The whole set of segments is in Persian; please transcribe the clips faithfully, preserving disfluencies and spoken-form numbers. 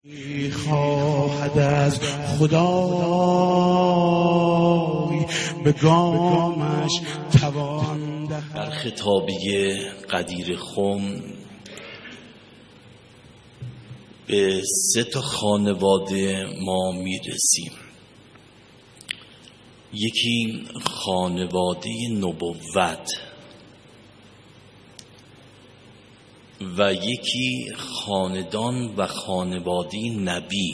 خواهد از خدای به گامش توان دهد. در خطابی قدیر خم به سه تا خانواده ما میرسیم. یکی خانواده نبوت و یکی خاندان و خانواده نبی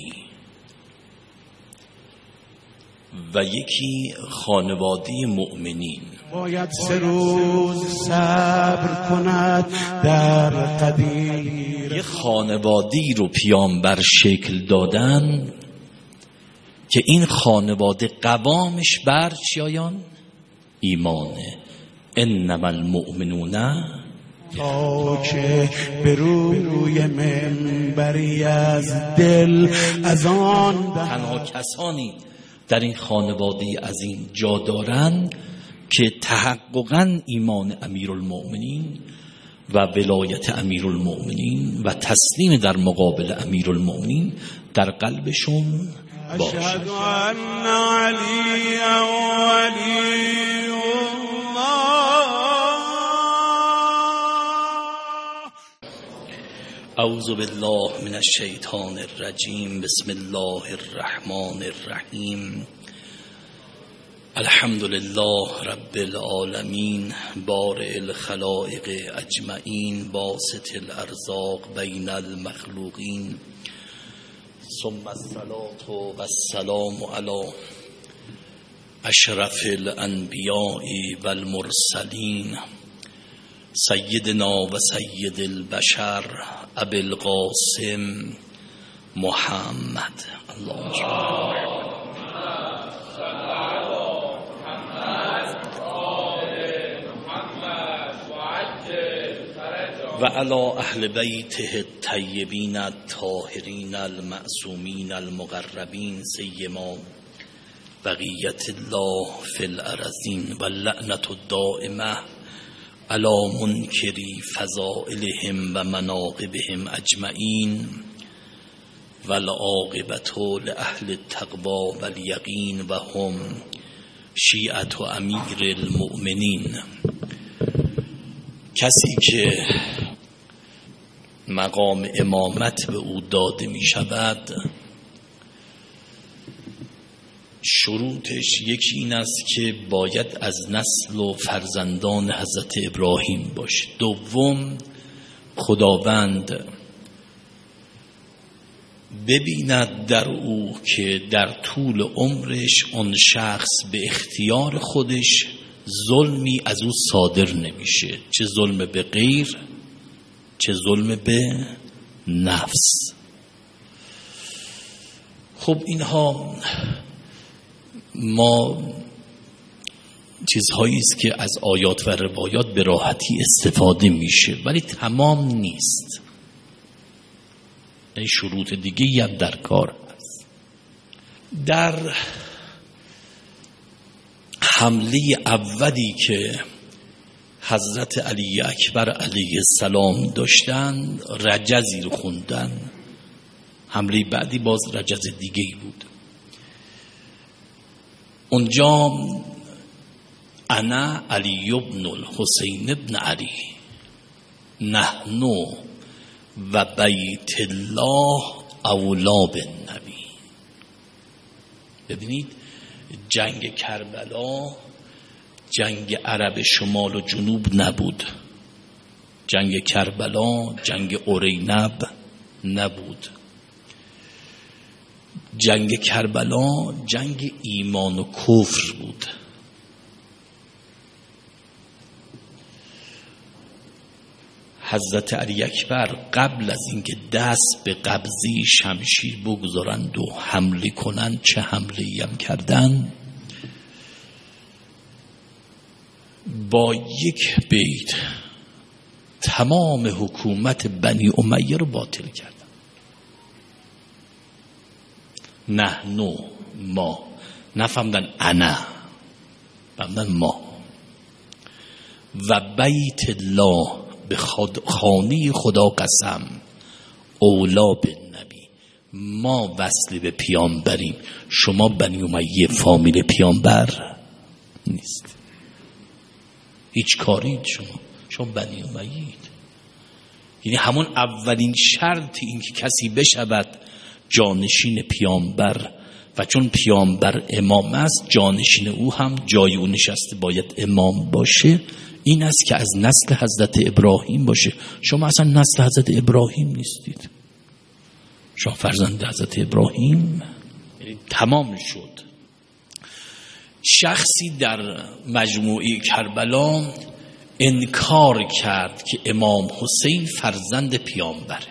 و یکی خانواده مؤمنین. باید سه روز صبر کند در قدیر. یه خانواده‌ای رو پیامبر شکل دادن که این خانواده قوامش بر چیایان؟ ایمانه. انما المؤمنون تا که به روی منبری از دل از آن تنها کسانی در این خانواده از این جا دارن که تحققاً ایمان امیرالمؤمنین و ولایت امیرالمؤمنین و تسلیم در مقابل امیرالمؤمنین در قلبشون باشه. اشهد ان علی ولی اعوذ بالله من الشیطان الرجیم. بسم الله الرحمن الرحیم. الحمد لله رب العالمین بارئ الخلائق اجمعین باسط الارزاق بین المخلوقین ثم الصلاة و السلام علی اشرف الانبیاء و المرسلین سیدنا و سید البشر ابی القاسم محمد. اللهم صل و علی اهل بیته الطیبین الطاهرین المعصومین المقربین سیما بقیت الله فی الارضین و اللعنة الدائمه علی منکری فضائلهم و مناقبهم اجمعین و العاقبة لأهل التقوی و الیقین و هم شیعة امیر المؤمنین. کسی که مقام امامت به او داده می شود شروطش یکی این است که باید از نسل و فرزندان حضرت ابراهیم باشه. دوم، خداوند ببیند در او که در طول عمرش آن شخص به اختیار خودش ظلمی از او صادر نمیشه، چه ظلم به غیر چه ظلم به نفس. خب اینها ما چیزهایی است که از آیات و روایات به راحتی استفاده میشه ولی تمام نیست. این شروط دیگه هم در کار هست. در حمله اولی که حضرت علی اکبر علیه السلام داشتن رجزی رو خوندن. حمله بعدی باز رجز دیگه بود. اونجا انا علی ابن الحسین ابن علی نحن و بیت الله اولا بالنبی. ببینید جنگ کربلا جنگ عرب شمال و جنوب نبود. جنگ کربلا جنگ اورینب نبود. جنگ کربلا جنگ ایمان و کفر بود. حضرت علی اکبر قبل از اینکه دست به قبضی شمشیر بگذارند و حمله کنند، چه حمله‌ای هم کردن، با یک بیت تمام حکومت بنی امیه رو باطل کردن. نحنو ما، نفهمدن انا، فهمدن ما. و بیت الله به خانه خدا قسم اولا به نبی، ما وصل به پیامبریم، شما بنی امیه فامیل پیامبر نیست، هیچ کارید شما شما بنی امیید. یعنی همون اولین شرط این که کسی بشود جانشین پیامبر و چون پیامبر امام است جانشین او هم جای او نشسته باید امام باشه، این است که از نسل حضرت ابراهیم باشه. شما اصلا نسل حضرت ابراهیم نیستید، شما فرزند حضرت ابراهیم. یعنی تمام شد. شخصی در مجموعه کربلا انکار کرد که امام حسین فرزند پیامبره،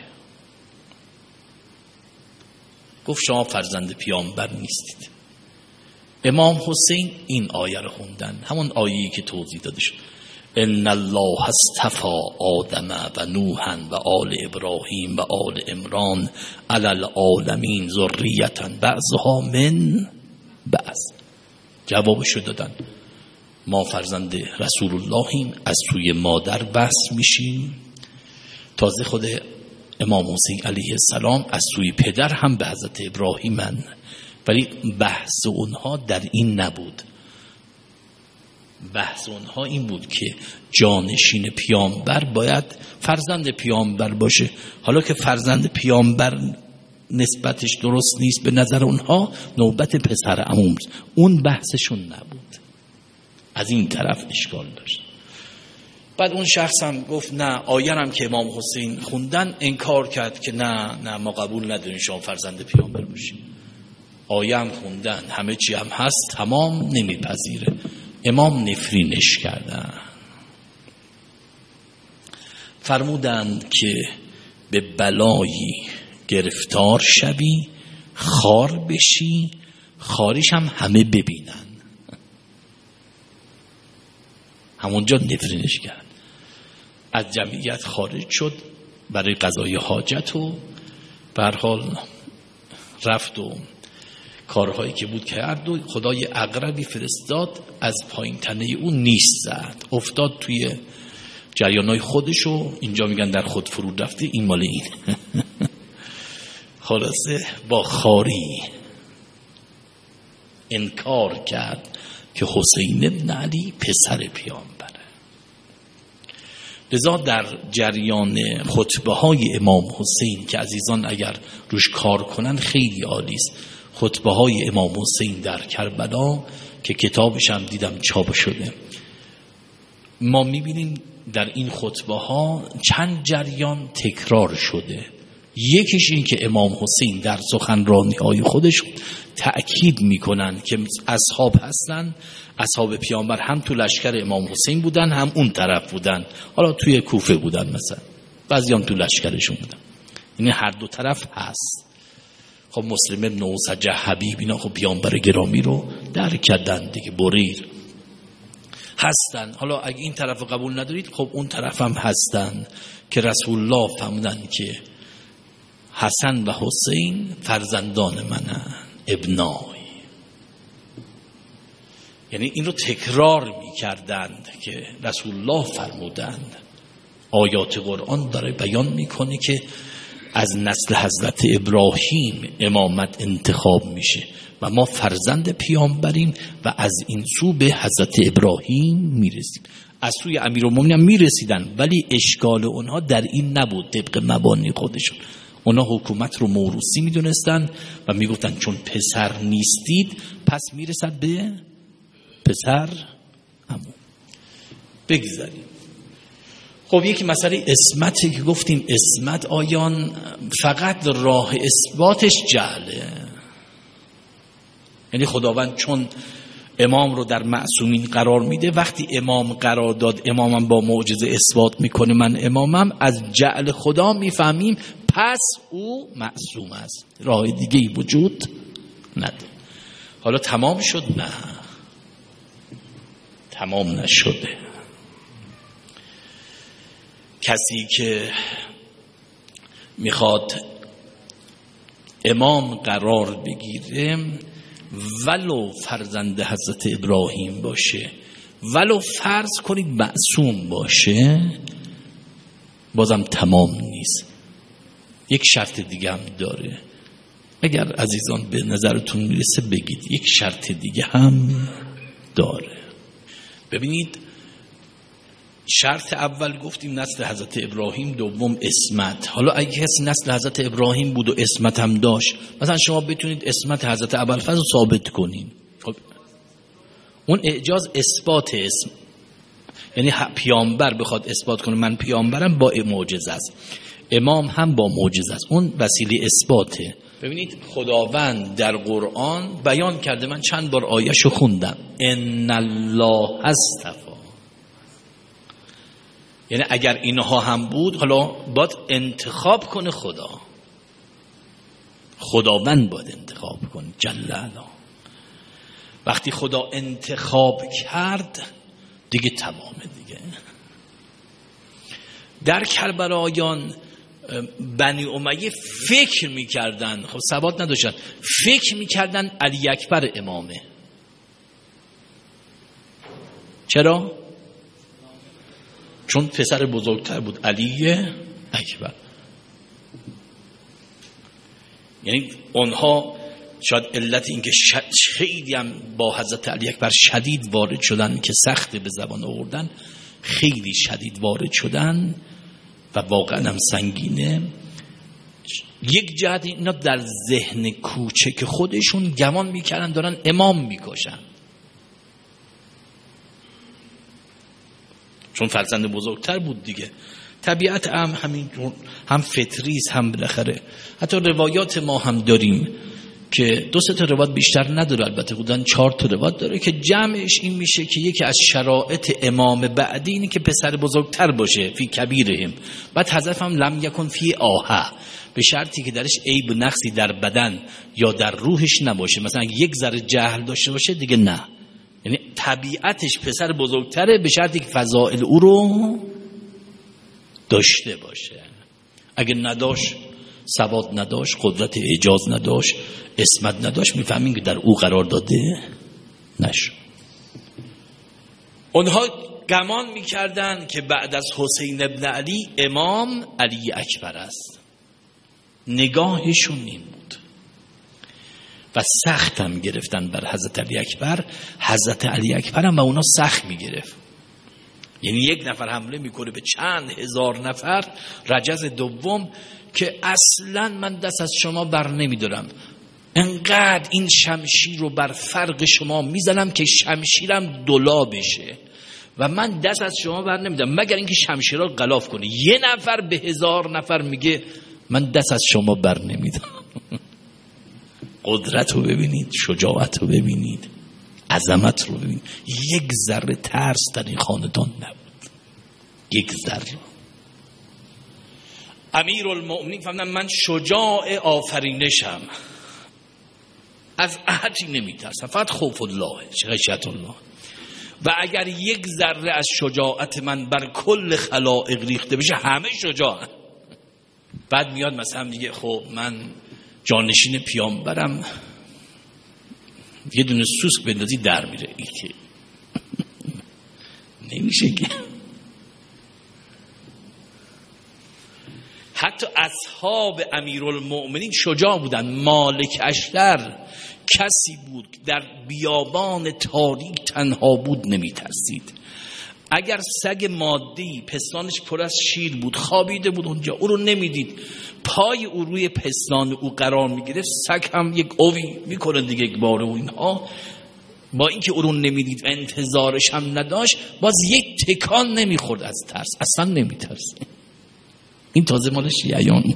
گفت شما فرزند پیامبر نیستید. امام حسین این آیه رو خوندن، همون آیه‌ای که توضیح داده شد، ان الله اصطفى آدم و نوحا و آل ابراهیم و آل عمران علی العالمین ذریة بعضها من بعض. جوابشو دادن، ما فرزند رسول اللهیم، از سوی مادر بس میشیم. تازه خود امام حسین علیه السلام از سوی پدر هم به حضرت ابراهیمن، ولی بحث اونها در این نبود. بحث اونها این بود که جانشین پیامبر باید فرزند پیامبر باشه. حالا که فرزند پیامبر نسبتش درست نیست به نظر اونها، نوبت پسر عموم، اون بحثشون نبود. از این طرف اشکال داشت. بعد اون شخص هم گفت نه، آیه هم که امام حسین خوندن انکار کرد که نه نه ما قبول نداریم شما فرزند پیامبر باشید. آیه هم خوندن، همه چی هم هست، تمام، نمیپذیره. امام نفرینش کردن، فرمودند که به بلایی گرفتار شوی، خار بشی، خارش هم همه ببینن. همونجا نفرینش کرد، از جمعیت خارج شد برای قضای حاجت و به هر حال رفت و کارهایی که بود کرد و خدای عقربی فرستاد، از پایین تنه او نیست زد، افتاد توی جریانای خودشو، اینجا میگن در خود فرو رفته، این مال این. خلاصه با خاری انکار کرد که حسین ابن علی پسر پیامبره. لذا در جریان خطبه های امام حسین که عزیزان اگر روش کار کنن خیلی عالی است، خطبه های امام حسین در کربلا که کتابش هم دیدم چاپ شده، ما میبینیم در این خطبه ها چند جریان تکرار شده. یکیش این که امام حسین در سخنرانی های خودش تأکید میکنن که اصحاب هستن، اصحاب پیامبر هم تو لشکر امام حسین بودن هم اون طرف بودن، حالا توی کوفه بودن مثلا، بعضی هم تو لشکرشون بودن، یعنی هر دو طرف هست. خب مسلم ابن اوسجه حبیب اینا خب پیامبر گرامی رو درک کردن دیگه، بریر هستن. حالا اگه این طرف قبول ندارید خب اون طرف هم هستن که رسول الله فرمودن که حسن و حسین فرزندان منن، ابنای. یعنی این رو تکرار می‌کردند که رسول الله فرمودند. آیات قرآن داره بیان میکنه که از نسل حضرت ابراهیم امامت انتخاب میشه و ما فرزند پیامبریم و از این سو به حضرت ابراهیم میرسیم. از سوی امیرالمومنین میرسیدن، ولی اشکال اونها در این نبود. طبق مبانی خودشون اونا حکومت رو موروثی میدونستن و میگفتن چون پسر نیستید پس میرسد به پسر عمو. بگذاریم. خب یکی مسئله اسمتی که گفتیم، اسمت آیان فقط راه اثباتش جهله. یعنی خداوند چون امام رو در معصومین قرار میده، وقتی امام قرار داد امامم با معجزه اثبات میکنه من امامم، از جعل خدا میفهمیم پس او معصوم است، راه دیگه ای وجود نداره. حالا تمام شد؟ نه، تمام نشده. کسی که میخواد امام قرار بگیره ولو فرزند حضرت ابراهیم باشه، ولو فرض کنید معصوم باشه، بازم تمام نیست. یک شرط دیگه هم داره، اگر عزیزان به نظرتون میرسه بگید. یک شرط دیگه هم داره. ببینید شرط اول گفتیم نسل حضرت ابراهیم، دوم اسمت. حالا اگه کسی نسل حضرت ابراهیم بود و اسمت هم داشت، مثلا شما بتونید اسمت حضرت ابوالفضل رو ثابت کنین، خب اون اعجاز اثبات اسم، یعنی پیامبر بخواد اثبات کنه من پیامبرم با معجزه است، امام هم با معجزه است، اون وسیله اثباته. ببینید خداوند در قرآن بیان کرده، من چند بار آیه‌شو خوندم، ان الله اصطفی، یعنی اگر اینها هم بود حالا باید انتخاب کنه خدا، خداوند باید انتخاب کنه جل علا. وقتی خدا انتخاب کرد دیگه تمامه دیگه. در کربلایان بنی امیه فکر میکردن، خب ثبات نداشتن، فکر میکردن علی اکبر امامه. چرا؟ چون پسر بزرگتر بود، علی اکبر. یعنی اونها شاید علت این که خیلی هم با حضرت علی اکبر شدید وارد شدن که سخت به زبان آوردن، خیلی شدید وارد شدن و واقعا هم سنگینه. یک جهت اینا در ذهن کوچک خودشون گمان میکردن دارن امام میکشن، چون فرزند بزرگتر بود دیگه. طبیعت هم همین هم فطریست هم بالاخره. حتی روایات ما هم داریم که دو سه تا روایت بیشتر نداره، البته بودن چهار تا روایت داره که جمعش این میشه که یکی از شرایط امام بعدی اینه که پسر بزرگتر باشه فی کبیرهم، بعد حذف هم لم یکن فی آها، به شرطی که درش عیب و نقصی در بدن یا در روحش نباشه، مثلا یک ذره جهل داشته باشه دیگه نه، یعنی طبیعتش پسر بزرگتره به شرطی که فضائل او رو داشته باشه. اگه نداشت، ثبات نداشت، قدرت اعجاز نداشت، اسمت نداشت، میفهمین که در او قرار داده نشد. اونها گمان میکردن که بعد از حسین ابن علی امام علی اکبر است، نگاهشون این بود و سخت هم گرفتن بر حضرت علی اکبر. حضرت علی اکبر هم به اونا سخت میگرفت، یعنی یک نفر حمله میکنه به چند هزار نفر، رجز دوم که اصلا من دست از شما بر نمیدارم، انقدر این شمشیر رو بر فرق شما میزنم که شمشیرم دلا بشه و من دست از شما بر نمیدارم مگر اینکه شمشیر رو غلاف کنه. یه نفر به هزار نفر میگه من دست از شما بر نمیدارم. قدرت رو ببینید، شجاعت رو ببینید، عظمت رو ببینید. یک ذره ترس در این خاندان نبود، یک ذره. امیرالمؤمنین فهمیدن من شجاع آفرینشم، از احدی نمیترسم، فقط خوف الله، خشیت الله. و اگر یک ذره از شجاعت من بر کل خلائق ریخته بشه همه شجاع. بعد میاد مثلا میگه خب من جانشین پیامبرم، یه دونه سوسک بندازی در میره، این که نمیشه که. حتی اصحاب امیرالمؤمنین شجاع بودن. مالک اشتر کسی بود در بیابان تاریک تنها بود نمیترسید. اگر سگ مادی پستانش پر از شیر بود خوابیده بود اونجا، او رو نمیدید، پای او روی پستان او قرار میگرفت، سگ هم یک اوی میکنه دیگه یک باره و اینها، با اینکه او رو نمیدید انتظارش هم نداشت باز یک تکان نمیخورد از ترس، اصلا نمیترسه. این تازه مال شیعیان.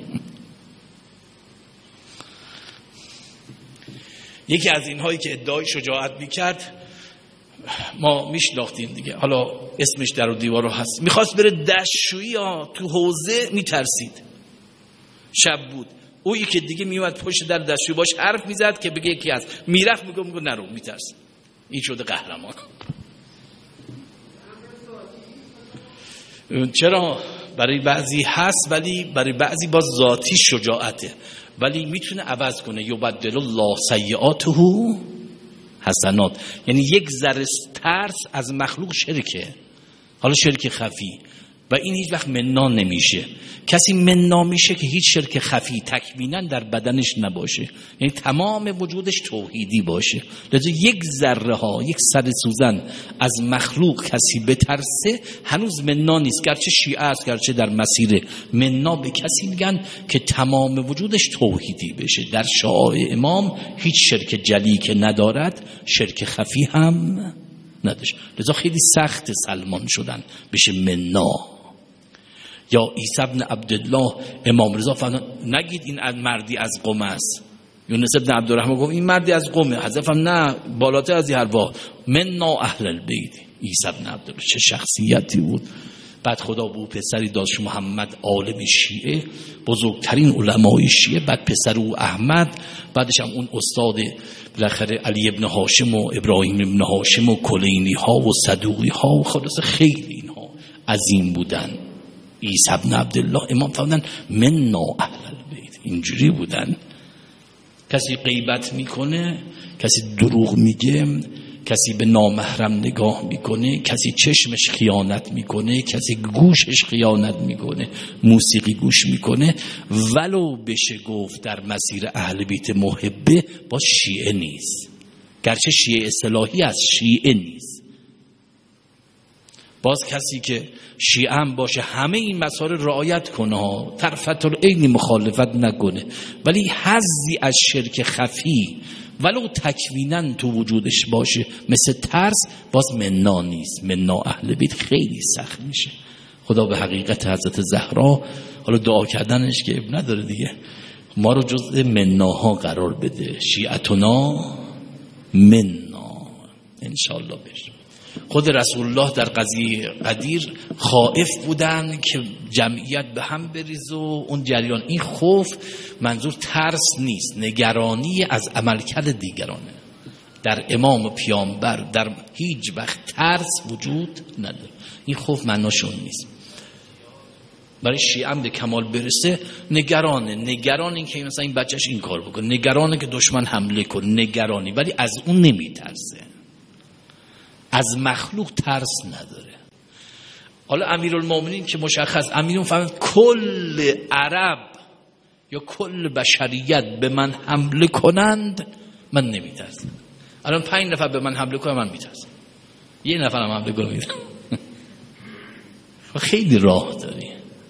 یکی از اینهایی که ادعای شجاعت میکرد ما میشناختیم دیگه، حالا اسمش در و دیوار هست، میخواست بره دستشویی ها تو حوزه، میترسید. شب بود، او یکی دیگه میومد پشت در دستشویی باش حرف میزد که بگه یکی هست، میرفت میگه میگه نرو، میترسید. این شده قهرمان. چرا؟ برای بعضی هست ولی برای بعضی باز ذاتی شجاعته، ولی میتونه عوض کنه. یبدل الله سیئاته حسنات، یعنی یک ذره ترس از مخلوق شرکه، حالا شرک خفی، و این هیچ وقت مننا نمیشه. کسی مننا میشه که هیچ شرک خفی تکویناً در بدنش نباشه، یعنی تمام وجودش توحیدی باشه. لذا یک ذره ها، یک سر سوزن از مخلوق کسی بترسه هنوز مننا نیست، گرچه شیعه است، گرچه در مسیر مننا به کسی میگن که تمام وجودش توحیدی بشه. در شعاع امام هیچ شرک جلی که ندارد شرک خفی هم نداشت. لذا خیلی سخت سلمان شدن بشه منا. یا عیسی ابن عبدالله امام رضا فرمود نگید این مردی از قم است. یونس ابن عبدالرحمن گفت این مردی از قمه. حضرت فرمود نه، بالاتر از این حرفا، منا اهل البیت. عیسی ابن عبدالله چه شخصیتی بود. بعد خدا به او پسری داشت محمد عالم شیعه، بزرگترین علمای شیعه، بعد پسر او احمد، بعدش هم اون استاد بالاخره علی ابن هاشم و ابراهیم ابن هاشم و کلینی ها و صدوقی ها و خلاص خیلی اینها عظیم بودن. عیسی ابن عبدالله امام فرمودن منا اهل البیت. اینجوری بودن. کسی غیبت میکنه، کسی دروغ میگه، کسی به نامحرم نگاه میکنه، کسی چشمش خیانت میکنه، کسی گوشش خیانت میکنه، موسیقی گوش میکنه، ولو بشه گفت در مسیر اهل بیت محبه، باز شیعه نیست. گرچه شیعه اصطلاحی است، شیعه نیست. باز کسی که شیعه هم باشه همه این مسائل رعایت کنه، طرفت العین مخالفت نکنه، ولی حظی از شرک خفی ولو تکویناً تو وجودش باشه مثل ترس، باز منا نیست. منا اهل بیت خیلی سخت میشه. خدا به حقیقت حضرت زهرا، حالا دعا کردنش که اب نداره دیگه، ما رو جزء مناها قرار بده. شیعتنا منا انشاءالله بشه. خود رسول الله در قضیه قدیر خائف بودن که جمعیت به هم بریز و اون جریان. این خوف منظور ترس نیست، نگرانی از عملکرد دیگرانه. در امام و پیامبر در هیچ وقت ترس وجود نداره. این خوف معناشون نیست. برای شیعه به کمال برسه نگرانه، نگران این که مثلا این بچهش این کار بکنه، نگرانه که دشمن حمله کنه، نگرانی، ولی از اون نمیترسه. از مخلوق ترس نداره. حالا امیرالمومنین که مشخص، امیرون فهمید کل عرب یا کل بشریت به من حمله کنند من نمیترسم. الان پنج نفر به من حمله کنند من میترسم، یه نفر هم حمله کنه میترسم. خیلی راه داری،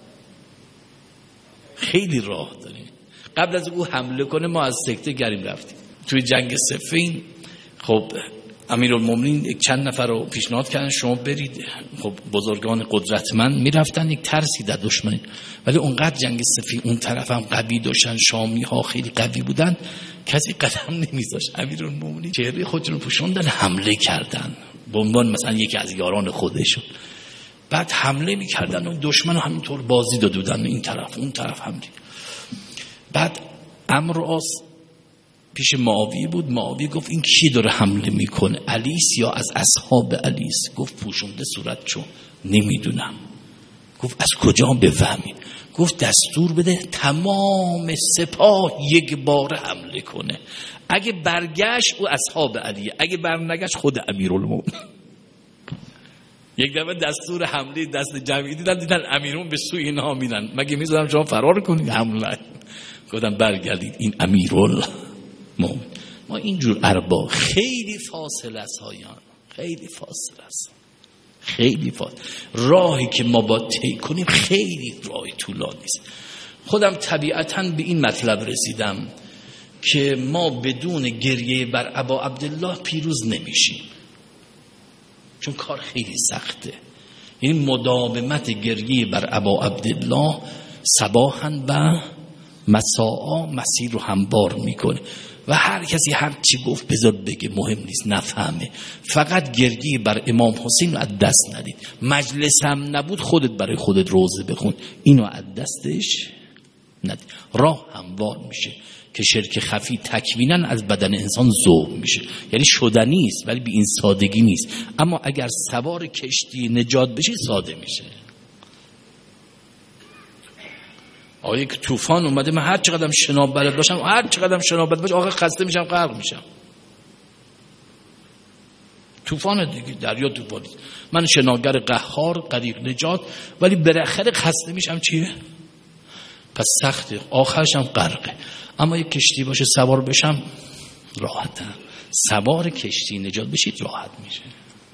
خیلی راه داری. قبل از او حمله کنه ما از سکته گریم رفتیم توی جنگ صفین. خب امیرالمومنین یک چند نفر رو پیشنهاد کردن شما برید. خب بزرگان قدرتمند میرفتن، یک ترسی در دشمنی، ولی اونقدر جنگ صفین اون طرف هم قوی داشتن، شامی ها خیلی قوی بودن، کسی قدم نمیذاشت. امیرالمومنین چهره خودشون رو پوشوندن، حمله کردن به عنوان مثلا یکی از یاران خودشون. بعد حمله میکردن و دشمن رو همینطور بازی داده بودن، این طرف اون طرف حمله. بعد امر آس پیش معاویه بود. معاویه گفت این کی داره حمله میکنه، علیس یا از اصحاب علیس؟ گفت پوشونده صورت چون نمیدونم. گفت از کجا بفهمید؟ گفت دستور بده تمام سپاه یک بار حمله کنه، اگه برگشت او اصحاب علیه، اگه برنگشت خود امیرالمومنین. یک دفعه دستور حمله دست جمعی دیدن، دیدن امیرون به سوی اینها میرن، مگه میذارم شما فرار کنید؟ حمله. گفتم برگردید، این امیرالمومنین. ما اینجور ارباب خیلی فاصله است هایان، خیلی فاصله است، خیلی فاصله. راهی که ما با طی کنیم خیلی راهی طولانی است. خودم طبیعتاً به این مطلب رسیدم که ما بدون گریه بر ابا عبدالله پیروز نمیشیم، چون کار خیلی سخته. یعنی مداومت گریه بر ابا عبدالله صباحاً و مساء مسیر رو هموار میکنه و هر کسی هر چی گفت بذار بگه، مهم نیست، نفهمه. فقط گریه بر امام حسین رو از دست ندید. مجلس هم نبود خودت برای خودت روزه بخون، اینو از دستش ندید. راه هموار میشه که شرک خفی تکویناً از بدن انسان ذوب میشه. یعنی شدنی است ولی به این سادگی نیست. اما اگر سوار کشتی نجات بشی ساده میشه. آیا که طوفان اومده، من هر چقدر شناب بلد باشم، هر چقدر شناب بلد باشم، آخه خسته میشم، غرق میشم. طوفان دیگه، دریا طوفانی. من شناگر قهار غریق نجات، ولی بالاخره خسته میشم چیه؟ پس سخته، آخرش هم غرقه. اما یک کشتی باشه سوار بشم راحتم. سوار کشتی نجات بشید راحت میشه.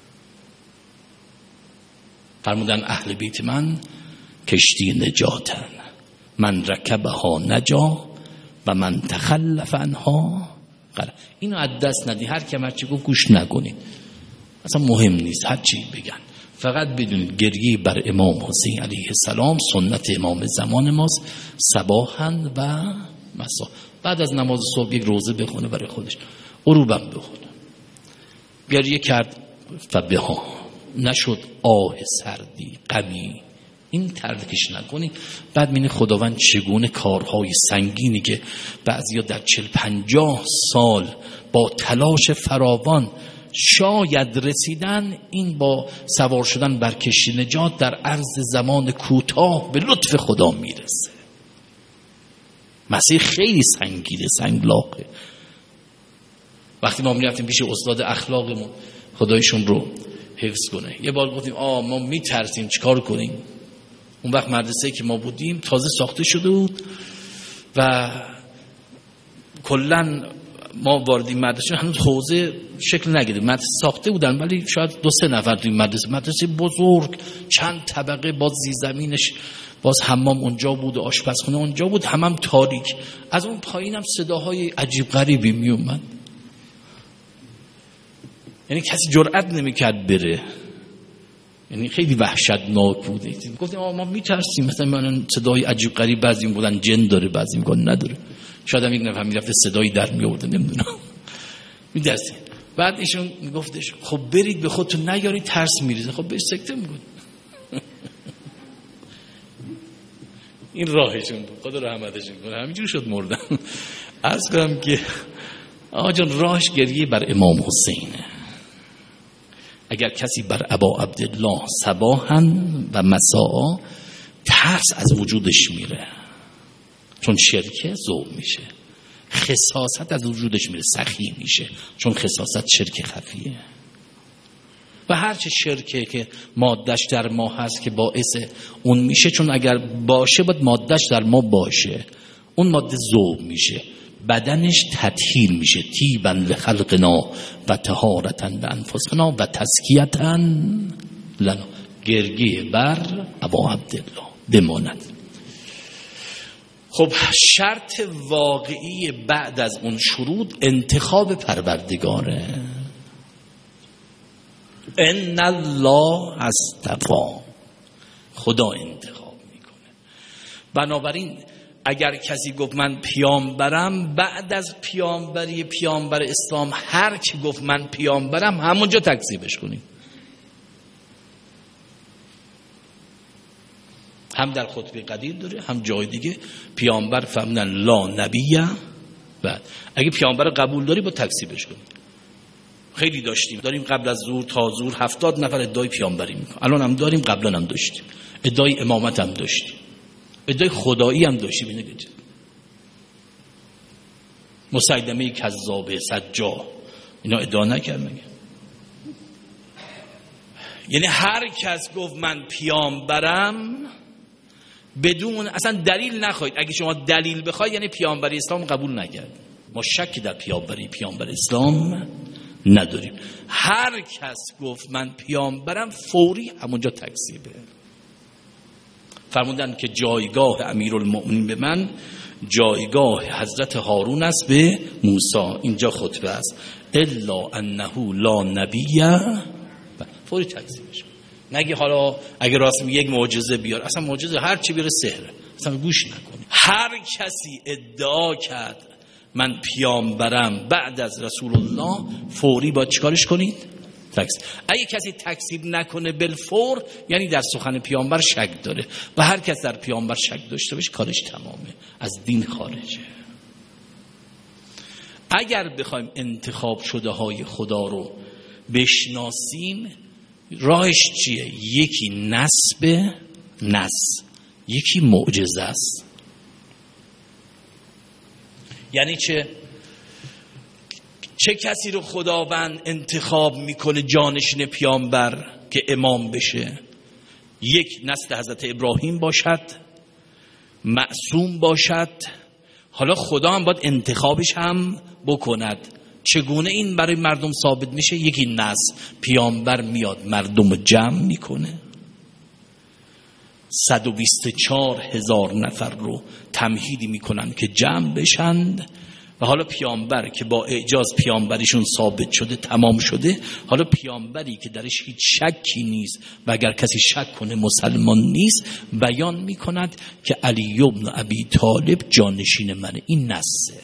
فرمودن اهل بیت من کشتی نجاتن، من رکبها نجا و من تخلف عنها غرق. اینو از دست ندید. هر کی هرچی گفت گوش نکنید، اصلا مهم نیست هر چی بگن. فقط بدونید گریه بر امام حسین علیه السلام سنت امام زمان ماست، صباحاً و مسا. بعد از نماز صبح یک روزه بخونه برای خودش، غروبم بخونه. گریه کرد فبها، نشد آه سردی غمی. این تردکش نکنید. بعد می‌بینید خداوند چگونه کارهای سنگینی که بعضیا در چل پنجاه سال با تلاش فراوان شاید رسیدن، این با سوار شدن بر کشتی نجات در عرض زمان کوتاه به لطف خدا میرسه. مسیح خیلی سنگینه، سنگلاقه. وقتی ما میرفتیم پیش استاد اخلاقمون، خدایشون رو حفظ کنه، یه بار گفتیم آ ما میترسیم چیکار کنیم. اون وقت مدرسه‌ای که ما بودیم تازه ساخته شده بود و کلاً ما وارد این مدرسه هنوز حوزه شکل نگرفته. مدرسه ساخته بودن ولی شاید دو سه نفر توی مدرسه. مدرسه بزرگ، چند طبقه، باز زیرزمینش باز حمام اونجا بود و آشپزخونه اونجا بود، همم هم تاریک. از اون پایینم صداهای عجیب غریبی می اومد. یعنی کسی جرئت نمی‌کرد بره. یعنی خیلی وحشتناک بود. گفتیم ما میترسیم، مثلا من صدای عجیب غریب بعضی میگن جن داره، بعضی میگن نداره. شاید هم یک نفر میرفته صدایی در میآورده، نمیدونم. میدرسه. بعد ایشون میگفتش خب برید به خودتون نیارید ترس میریزه. خب بهش سکته میکنه. این راهشون بود. خدا رحمتشون کنه. همینجوری شد مردن. عرض کنم که آقا جان راهش گریه بر امام حسینه. اگر کسی بر ابا عبدالله صباحاً و مساء ترس از وجودش میره، چون شرکه ذوب میشه. خساست از وجودش میره، سخی میشه، چون خساست شرک خفیه. و هرچه شرکه که مادش در ما هست که باعث اون میشه، چون اگر باشه باید مادش در ما باشه، اون ماده ذوب میشه، بدنش تطهیر میشه. تیبا لخلقنا و طهارتا لانفسنا و تزکیتا لنا. گرگی بر ابا عبدالله بماند. خب شرط واقعی بعد از اون شروط انتخاب پروردگاره. ان الله اصطفی، خدا انتخاب میکنه. بنابراین اگر کسی گفت من پیامبرم، بعد از پیامبری پیامبر اسلام هر کی گفت من پیامبرم همونجا تکذیبش کنید. هم در خطبه قدیر داره، هم جای دیگه. پیامبر فرمودن لا نبیه. بعد اگه پیامبر قبول داری با تکذیبش کنید. خیلی داشتیم، داریم قبل از ظهر تا ظهر هفتاد نفر ادعای پیامبری میکنن. الان هم داریم، قبلا هم داشتیم. ادعای امامت هم داشتیم، ادعای خدایی هم داشتیم. اینه که مسیلمه کذاب، سجاح، اینا ادعا نکرد مگه؟ یعنی هر کس گفت من پیامبرم بدون اصلا دلیل نخواهید. اگه شما دلیل بخواید یعنی پیامبری اسلام قبول نکرد. ما شکی در پیامبری پیامبر اسلام نداریم. هر کس گفت من پیامبرم فوری همونجا تکذیبه. فرمودن که جایگاه امیرالمؤمنین به من جایگاه حضرت هارون است به موسی. اینجا خطبه است. الا انه لا نبیه، فوری تکذیبش. نگی حالا اگه راست میگه یک معجزه بیار. اصلا معجزه هر چی بیاره سحره، اصلا گوش نکنی. هر کسی ادعا کرد من پیامبرم بعد از رسول الله، فوری با چیکارش کنید؟ تکذیب. اگه کسی تکذیب نکنه بالفور یعنی در سخن پیامبر شک داره، و هر کس در پیامبر شک داشته باشه کارش تمامه، از دین خارجه. اگر بخوایم انتخاب شده های خدا رو بشناسیم، راهش چیه؟ یکی نسب نس، یکی معجزه است. یعنی چه؟ چه کسی رو خداوند انتخاب میکنه جانشین پیامبر که امام بشه؟ یک، نسل حضرت ابراهیم باشد، معصوم باشد. حالا خدا هم باید انتخابش هم بکند. چگونه این برای مردم ثابت میشه؟ یکی نسل پیامبر میاد مردم جمع میکنه، صد و بیست و چهار هزار نفر رو تمهیدی میکنن که جمع بشند و حالا پیامبر که با اعجاز پیامبریشون ثابت شده، تمام شده، حالا پیامبری که درش هیچ شکی نیست و اگر کسی شک کنه مسلمان نیست، بیان میکند که علی ابن ابی طالب جانشین منه. این نسه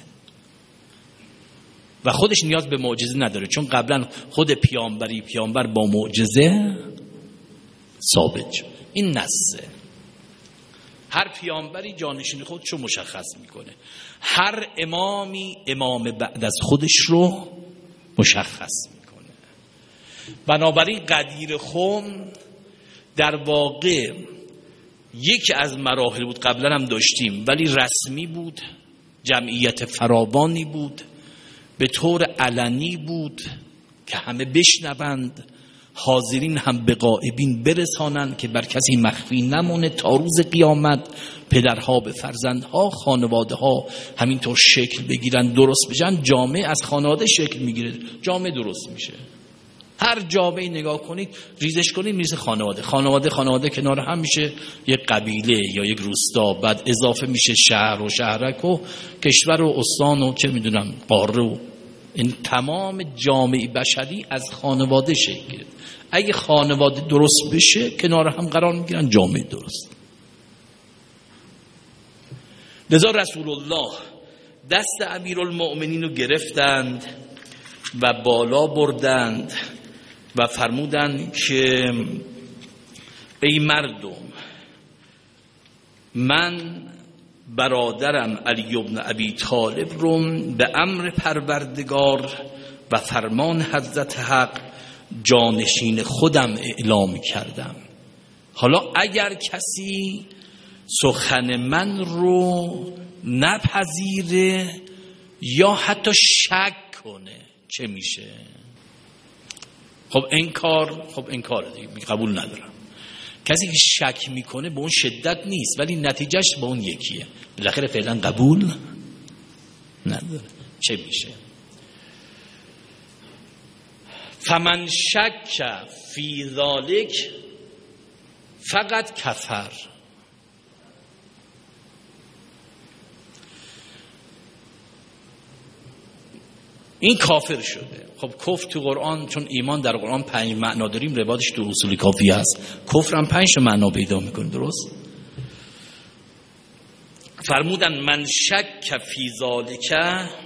و خودش نیاز به معجزه نداره، چون قبلا خود پیامبری پیامبر با معجزه ثابت شد. این نسه. هر پیامبری جانشین خودش رو مشخص میکنه، هر امامی امام بعد از خودش رو مشخص میکنه. بنابراین غدیر خم در واقع یکی از مراحل بود، قبلا هم داشتیم ولی رسمی بود، جمعیت فراوانی بود، به طور علنی بود که همه بشنوند، حاضرین هم به غائبین برسانند که بر کسی مخفی نمونه تا روز قیامت. پدرها به فرزندها، خانواده ها همینطور شکل بگیرن، درست بشن. جامعه از خانواده شکل میگیره، جامعه درست میشه. هر جامعه نگاه کنید، ریزش کنید، میرسه خانواده. خانواده خانواده کنار هم میشه یک قبیله یا یک روستا، بعد اضافه میشه شهر و شهرک و کشور و استان و چه میدونم قاره و این تمام جامعه بشری از خانواده شکل گیره. اگه خانواده درست بشه کنار هم قرار میگیرن، جامعه درست. لذا رسول الله دست امیرالمؤمنین رو گرفتند و بالا بردند و فرمودند که ای مردم، من برادرم علی ابن ابی طالب رو به امر پروردگار و فرمان حضرت حق جانشین خودم اعلام کردم. حالا اگر کسی سخن من رو نپذیره یا حتی شک کنه چه میشه؟ خب انکار، خب انکار دیگه، قبول ندارم. کسی که شک میکنه به اون شدت نیست ولی نتیجهش با اون یکیه، بالاخره فعلا قبول نداره. چه میشه؟ فمن شک فی ذالک فقط کفر. این کافر شده. خب کفر تو قرآن، چون ایمان در قرآن پنج معنا داریم، روایتش تو اصول کافی هست. کفر هم پنج معنا پیدا میکنه، درست؟ فرمودن من شک فی ذالک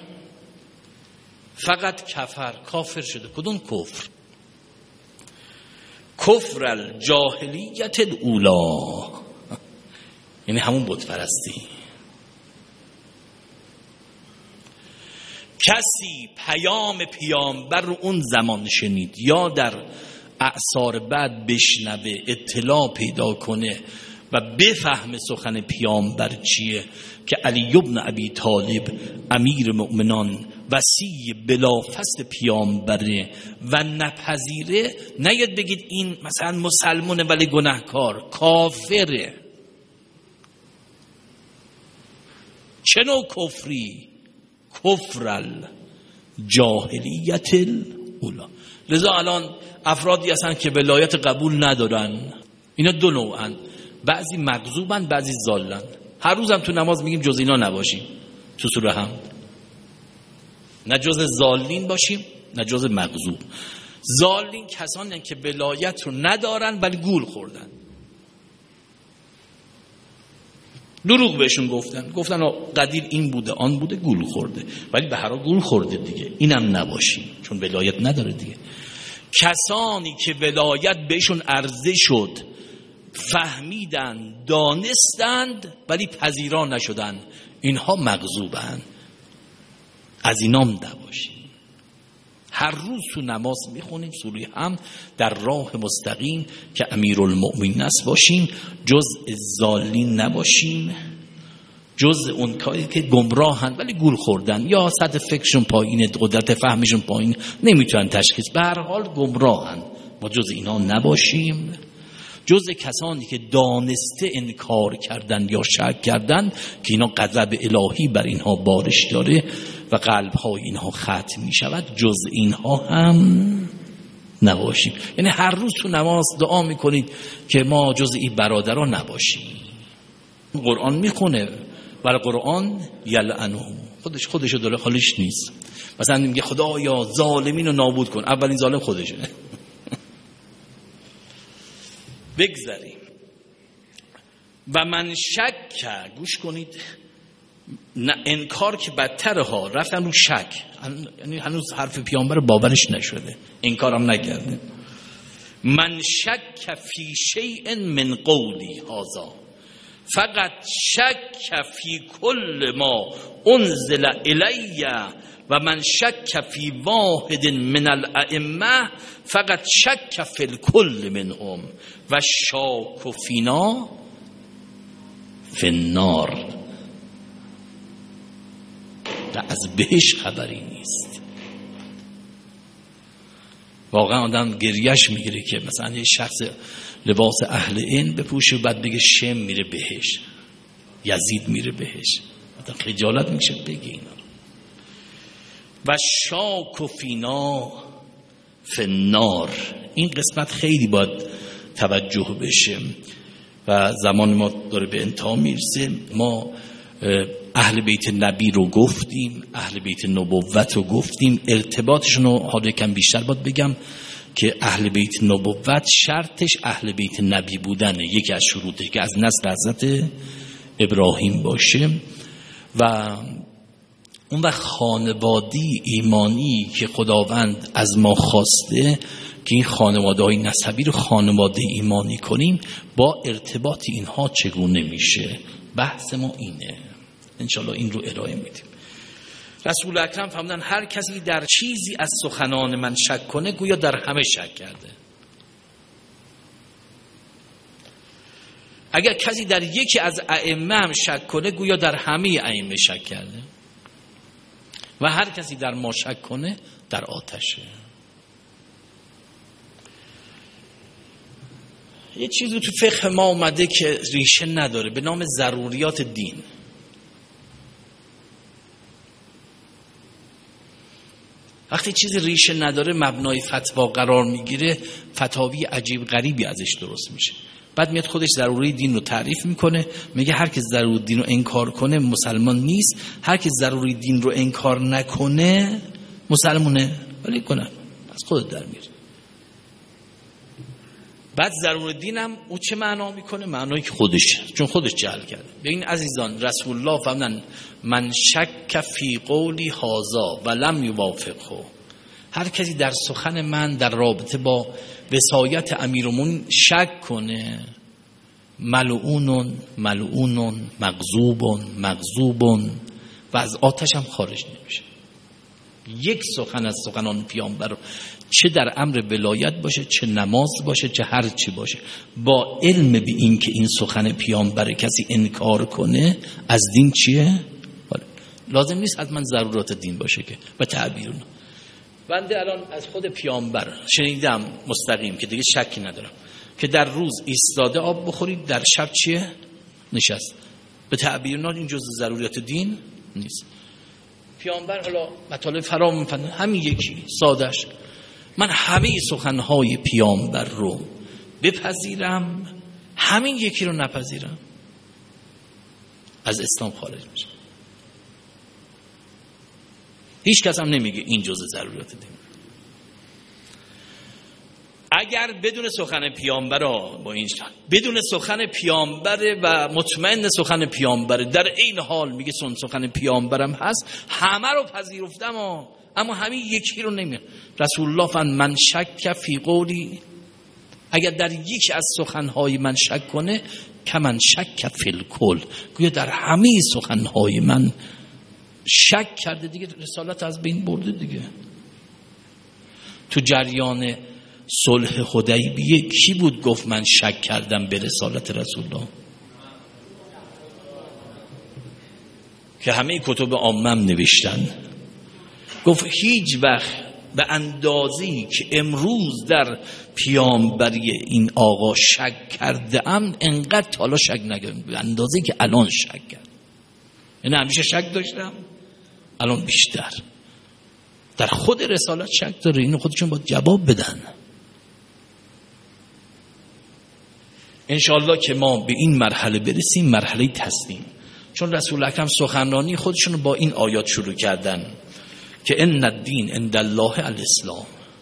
فقط کفر، کافر شده. کدوم کفر؟ کفر الجاهلیت الاولی، یعنی همون بت پرستی. کسی پیام پیامبر رو اون زمان شنید یا در اعصار بعد بشنوه، اطلاع پیدا کنه و بفهم سخن پیامبر چیه که علی ابن ابی طالب امیر مؤمنان وصی بلافصل پیامبره و نپذیره، نیاد بگید این مثلا مسلمانه ولی گناهکار، کافره. چه نوع کفری؟ کفر الجاهلیت الاولی. لذا الان افرادی هستن که ولایت قبول ندارن. اینا دو نوعن، بعضی مغضوبن، بعضی ضالن. هر روزم تو نماز میگیم جز اینا نباشیم تو سوره هم، نه جز ضالین باشیم نه جز مغضوب. ضالین کسانی که ولایت رو ندارن ولی گول خوردن، دروغ بهشون گفتن، گفتن قدیر این بوده آن بوده، گول خورده، ولی به هر حال گول خورده دیگه، اینم نباشیم چون ولایت نداره دیگه. کسانی که ولایت بهشون عرضه شد، فهمیدن، دانستند ولی پذیرا نشدن، اینها مغضوبن. از اینام نباشیم. هر روز تو نماز میخونیم سوره هم در راه مستقیم که امیرالمؤمنین است باشیم، جز ضالین نباشیم جز اون کاری که گمراهن ولی گول خوردن یا سطح فکرشون پایینه، قدرت فهمشون پایین، نمیتونن تشخیص، به هر حال گمراهن. ما جز اینا نباشیم، جز کسانی که دانسته انکار کردن یا شک کردن که اینا غضب الهی بر اینها بارش داره و قلب‌های اینها ختم می شود، جز اینها هم نباشیم. یعنی هر روز تو نماز دعا میکنید که ما جز این برادران نباشیم. قرآن میخونه برای قرآن یلعنهم، خودش خودشو داره، خالش نیست. مثلا میگه خدایا ظالمین رو نابود کن، اولین ظالم خودشه. بگذاریم. و من شک، گوش کنید، نه انکار که بدتره ها، رفتن رو شک، یعنی هنوز حرف پیامبر باورش نشده، انکارم نکرده. من شک فی شیء من قولی هذا فقط شک فی کل ما انزل الی و من شک فی واحد من الائمه فقط شک فی الکل منهم و شاک فینا فی النار. از بهش خبری نیست. واقعا آدم گریش میگیره که مثلا یه شخص لباس اهل این بپوشه و بعد بگه شم میره بهش، یزید میره بهش، آدم خجالت میشه بگه اینا. و شاک و فینا فنار، این قسمت خیلی باید توجه بشه و زمان ما داره به انتها میرسه. ما اهل بیت نبی رو گفتیم، اهل بیت نبوت رو گفتیم، ارتباطشون رو حالا کم بیشتر باید بگم که اهل بیت نبوت شرطش اهل بیت نبی بودنه، یکی از شروطش که از نسل حضرت ابراهیم باشه. و اون وقت خانوادی ایمانی که خداوند از ما خواسته که این خانواده های نسبی رو خانواده ایمانی کنیم، با ارتباط اینها چگونه میشه، بحث ما اینه. انشالله این رو ارائه میدیم. رسول اکرم فرمودن هر کسی در چیزی از سخنان من شک کنه گویا در همه شک کرده. اگر کسی در یکی از ائمه هم شک کنه گویا در همه ائمه شک کرده. و هر کسی در ما شک کنه در آتشه. یه چیزی تو فقه ما اومده که ریشه نداره به نام ضروریات دین. وقتی چیزی ریشه نداره مبنای فتوا قرار میگیره، فتاوی عجیب غریبی ازش درست میشه. بعد میاد خودش ضروری دین رو تعریف میکنه، میگه هر کی ضروری دین رو انکار کنه مسلمان نیست، هر کی ضروری دین رو انکار نکنه مسلمونه. ولی کنه از خودت در میره. بعد ضرور دینم او چه معنا میکنه؟ معنایی که خودش، چون خودش جهل کرده. ببین عزیزان، رسول الله فرمودن من شک فی قولی هذا و لم یوافقه، هر کسی در سخن من در رابطه با وصایت امیرالمومنین شک کنه، ملعونون ملعونون مغضوبون مغضوبون و از آتش هم خارج نمیشه. یک سخن از سخنان پیامبر، چه در امر ولایت باشه، چه نماز باشه، چه هر چی باشه، با علم به این که این سخن پیامبر کسی انکار کنه از دین چیه؟ لازم نیست حتما ضرورات دین باشه که و تعبیرون. بنده الان از خود پیامبر شنیدم مستقیم که دیگه شکی ندارم که در روز ایستاده آب بخورید، در شب چیه؟ نشست. به تعبیرنا این جزء ضرورت دین نیست. پیامبر حالا مطالب فرا می‌فهمن، همین یکی سادهش، من همه سخنهای پیامبر رو بپذیرم، همین یکی رو نپذیرم، از اسلام خارج میشم. هیچ کس هم نمیگه این جزء ضرورت دین. اگر بدون سخن پیامبر با این شان، بدون سخن پیامبر و مطمئن سخن پیامبر، در این حال میگه سن سخن پیامبرم هست، همه رو پذیرفتم اما, اما همین یکی رو نمیگه. رسول الله فرمود من شک فی قولی، اگر در یکی از سخنهای من شک کنه کمن شک فی الکل، گویا در همه سخنهای من شک کرده، دیگه رسالت از بین برده دیگه. تو جریان صلح حدیبیه کی بود گفت من شک کردم به رسالت رسول الله؟ که همه کتب عامم نوشتن، گفت هیچ وقت به اندازه‌ای که امروز در پیامبری این آقا شک کرده ام انقدر تا حالا شک نکردم، به اندازه‌ای که الان شک کردم. یعنی همیشه شک داشتم، الان بیشتر. در خود رسالت شک داره، اینو خودشون باید جواب بدن. انشاءالله که ما به این مرحله برسیم، مرحله تسلیم. چون رسول اکرم سخنرانی خودشون با این آیات شروع کردن که ان الدین عند الله الاسلام.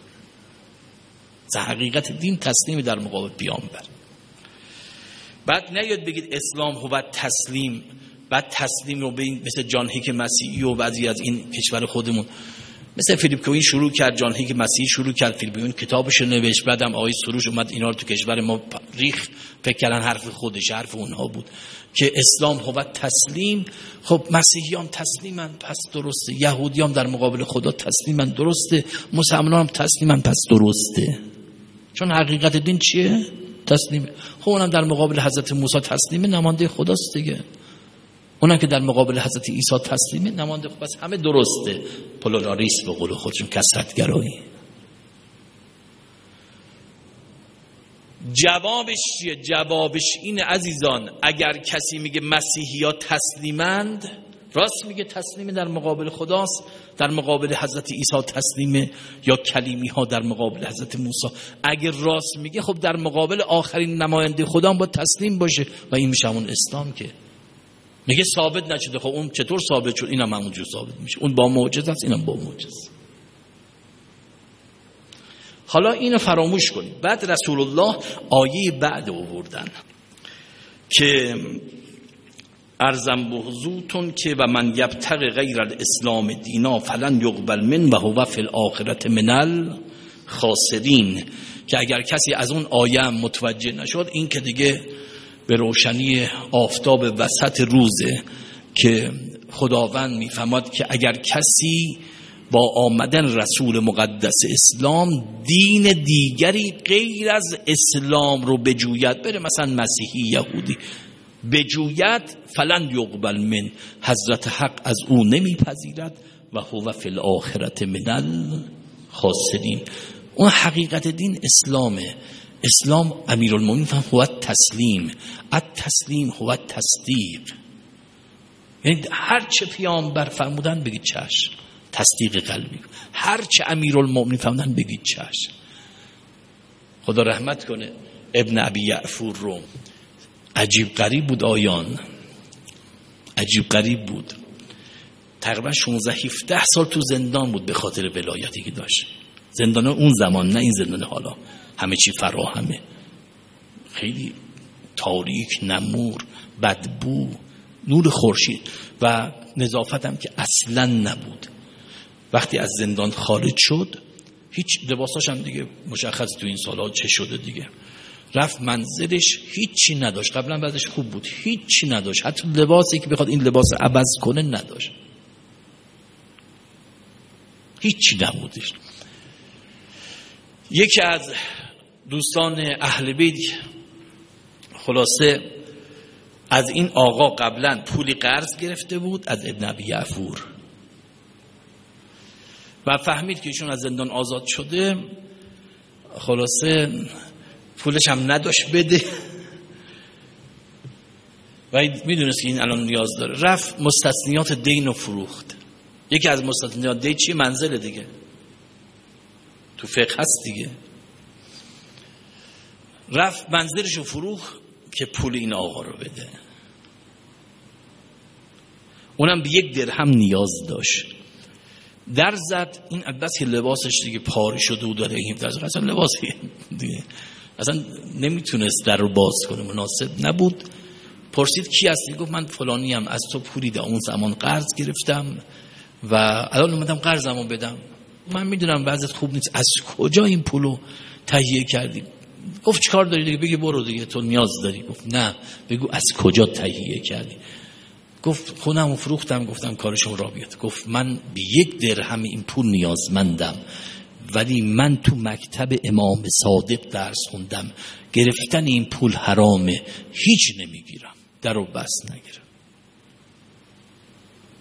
حقیقت دین تسلیم در مقابل پیامبر. بعد نیاد بگید اسلام هو تسلیم، بعد تسلیم رو به این مثل جان هیک مسیحی و بعضی از این کشور خودمون مثل فیلیپ کوین شروع کرد، جان هیک مسیحی شروع کرد، فیلیپ کوین کتابش رو نوشت، بعدم آقای سروش اومد اینا رو تو کشور ما ریخ، فکر کردن حرف خودش حرف اونها بود که اسلام هو تسلیم. خب مسیحیان تسلیمن، پس درسته. یهودیان در مقابل خدا تسلیمن، درسته. مسلمانان هم تسلیمن، پس درسته. چون حقیقت دین چیه؟ تسلیمه. خب اونم در مقابل حضرت موسی تسلیمه، نماینده خداست دیگه. اونم که در مقابل حضرت عیسی تسلیمه، نماینده خدا. پس همه درسته. پلوراریسم به قول خودشون، کثرت‌گرایی. جوابش چیه؟ جوابش اینه عزیزان، اگر کسی میگه مسیحی‌ها تسلیمند، راست میگه، تسلیم در مقابل خداست، در مقابل حضرت عیسی تسلیمه، یا کلیمی ها در مقابل حضرت موسی. اگر راست میگه خب در مقابل آخرین نماینده خدا هم باید تسلیم باشه و این میشه همون اسلام. که میگه ثابت نشده، خب اون چطور ثابت شد؟ اینم همونجور ثابت میشه. اون با معجزه است، اینم با معجزه. حالا اینو فراموش کنید. بعد رسول الله آیه بعد آوردن که ارزم به حضورتون که و من یبتغ غیر الاسلام دینا فلن یقبل من و هو فی الاخرة من الخاسرین. که اگر کسی از اون آیه متوجه نشد، این که دیگه به روشنی آفتاب وسط روزه که خداوند میفهمد که اگر کسی با آمدن رسول مقدس اسلام دین دیگری غیر از اسلام رو بجوید، بره مثلا مسیحی یهودی بجوید، فلن یقبل من، حضرت حق از او نمیپذیرد و هو فی الاخرة من الخاسرین. اون حقیقت دین اسلامه. اسلام امیرالمومنین فهم هو تسلیم، التسلیم هو تصدیق. یعنی هر چه پیامبر فرمودن بگید چشم، تصدیق قلبی. هر چه امیرالمومنین فرمودن بگید چشم. خدا رحمت کنه ابن ابی یعفور رو. عجیب غریب بود آیان، عجیب غریب بود. تقریبا شانزده هفده سال تو زندان بود به خاطر ولایتی که داشت. زندان اون زمان، نه این زندان حالا، همه چی فراهمه، خیلی تاریک، نمور، بدبو، نور خورشید و نظافت هم که اصلا نبود. وقتی از زندان خارج شد، هیچ لباساش هم دیگه مشخص تو این سالها چه شده دیگه. رفت منزلش، هیچی نداشت. قبلا بعدش خوب بود، هیچی نداشت، حتی لباسی که بخواد این لباس عوض کنه نداشت، هیچی نبودش. یکی از دوستان اهل بیت خلاصه از این آقا قبلا پولی قرض گرفته بود از ابن ابی یعفور و فهمید که ایشون از زندان آزاد شده، خلاصه پولش هم نداشت بده و میدونست که این الان نیاز داره. رفت مستثنیات دین رو فروخت. یکی از مستثنیات دین چی؟ منزل دیگه، تو فقه هست دیگه. رفت منزلش رو فروخت که پول این آقا رو بده. اونم به یک درهم نیاز داشت. در زد، این بس که لباسش دیگه پاره شده بود، داره این درز اصلا لباسی دیگه اصلا نمیتونست در رو باز کنه، مناسب نبود. پرسید کی هستی؟ گفت من فلانی ام، از تو پولی در اون زمان قرض گرفتم و الان اومدم قرضمو بدم. من میدونم وضعیت خوب نیست، از کجا این پولو تهیه کردی؟ گفت چیکار داری دیگه؟ بگی برو دیگه، تو نیاز داری. گفت نه، بگو از کجا تهیه کردی. گفت خونمو فروختم. گفتم کارشون را بیاد. گفت من به یک درهم این پول نیازمندم، ولی من تو مکتب امام صادق درس خوندم، گرفتن این پول حرامه، هیچ نمیگیرم، درو بس نگیرم.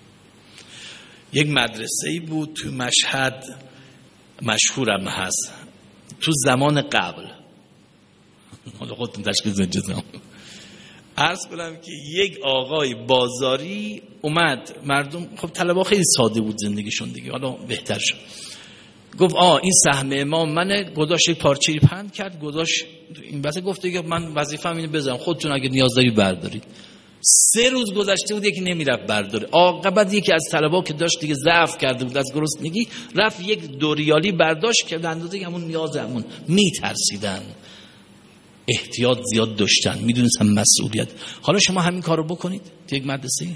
یک مدرسه‌ای بود تو مشهد، مشهورم هست تو زمان قبل، حالا خودتون تشخیص بدید. عرض کنم که یک آقای بازاری اومد، مردم خب طلبه خیلی ساده بود زندگیشون دیگه، حالا بهتر شد، گفت آ این سهم امام منه، گذاشت یک پارچه‌ای پهن کرد گذاشت این واسه، گفت دیگه من وظیفه‌م اینه بزنم، خودتون اگه نیاز دارید بردارید. سه روز گذشته بود یکی نمیرفت برداره. عاقبت یکی از طلبا که داشت دیگه ضعف کرده بود از گرسنگی، رفت یک دو ریالی برداشت که به اندازه همون نیازمون. میترسیدن، احتیاط زیاد داشتن، میدونستن مسئولیت. حالا شما همین کارو بکنید تو یک مدرسه.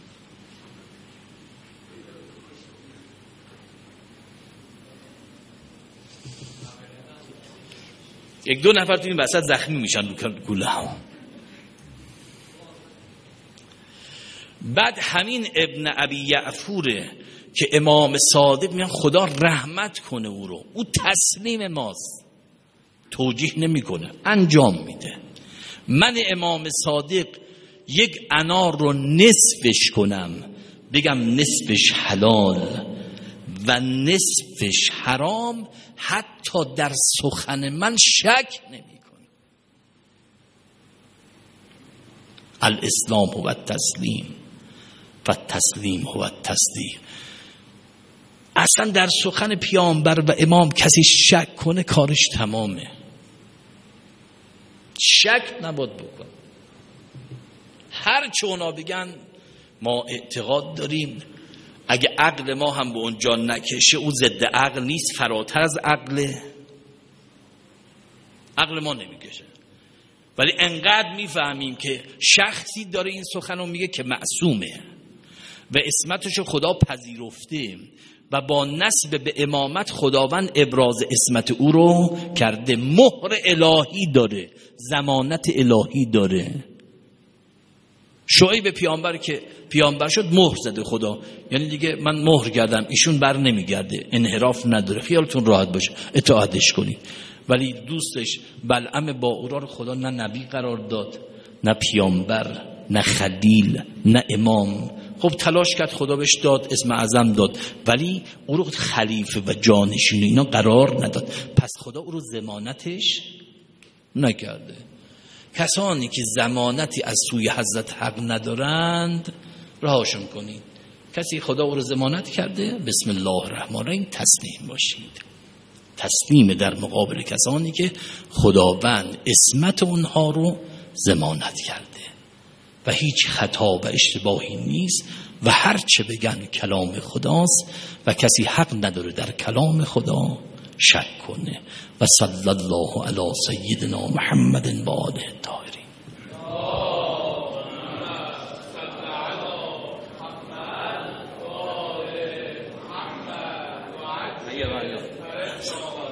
یک دو نفر تو این وسط زخمی میشن رو گوله ها. بعد همین ابن ابی یعفوره که امام صادق میگن خدا رحمت کنه او رو، او تسلیم ماست، توجیه نمیکنه، انجام میده. من امام صادق یک انار رو نصفش کنم بگم نصفش حلال و نصفش حرام، حتی در سخن من شک نمیکنه. الاسلام هو التسلیم و تسلیم هو التصدیق. اصلا در سخن پیامبر و امام کسی شک کنه کارش تمامه، شک نباید بکن. هر چه اونا بگن ما اعتقاد داریم، اگه عقل ما هم به اونجا نکشه او ضد عقل نیست، فراتر از عقله، عقل ما نمیکشه. ولی انقدر میفهمیم که شخصی داره این سخن رو میگه که معصومه و اسمتش خدا پذیرفته و با نسب به امامت خداوند ابراز اسمت او رو کرده، مهر الهی داره، ضمانت الهی داره. شعیب پیامبر که پیامبر شد مهر زده خدا، یعنی دیگه من مهر کردم ایشون بر نمیگرده، انحراف نداره، خیالتون راحت باشه، اطاعتش کنید. ولی دوستش بلعم باعورا رو خدا نه نبی قرار داد، نه پیامبر، نه خلیل، نه امام. خب تلاش کرد خدا بهش داد، اسم اعظم داد، ولی او رو خلیفه و جانشین اینا قرار نداد. پس خدا او رو ضمانتش نکرده. کسانی که ضمانتی از سوی حضرت حق ندارند رهاشون کنید. کسی خدا او رو ضمانت کرده، بسم الله الرحمن الرحیم تسلیم باشید. تسلیم در مقابل کسانی که خداوند اسمت اونها رو ضمانت کرده و هیچ خطا و اشتباهی نیست و هر چه بگن کلام خداست و کسی حق نداره در کلام خدا شک کنه. و صلی الله علی سیدنا محمد و آله الطاهرین. Yeah, right, yeah.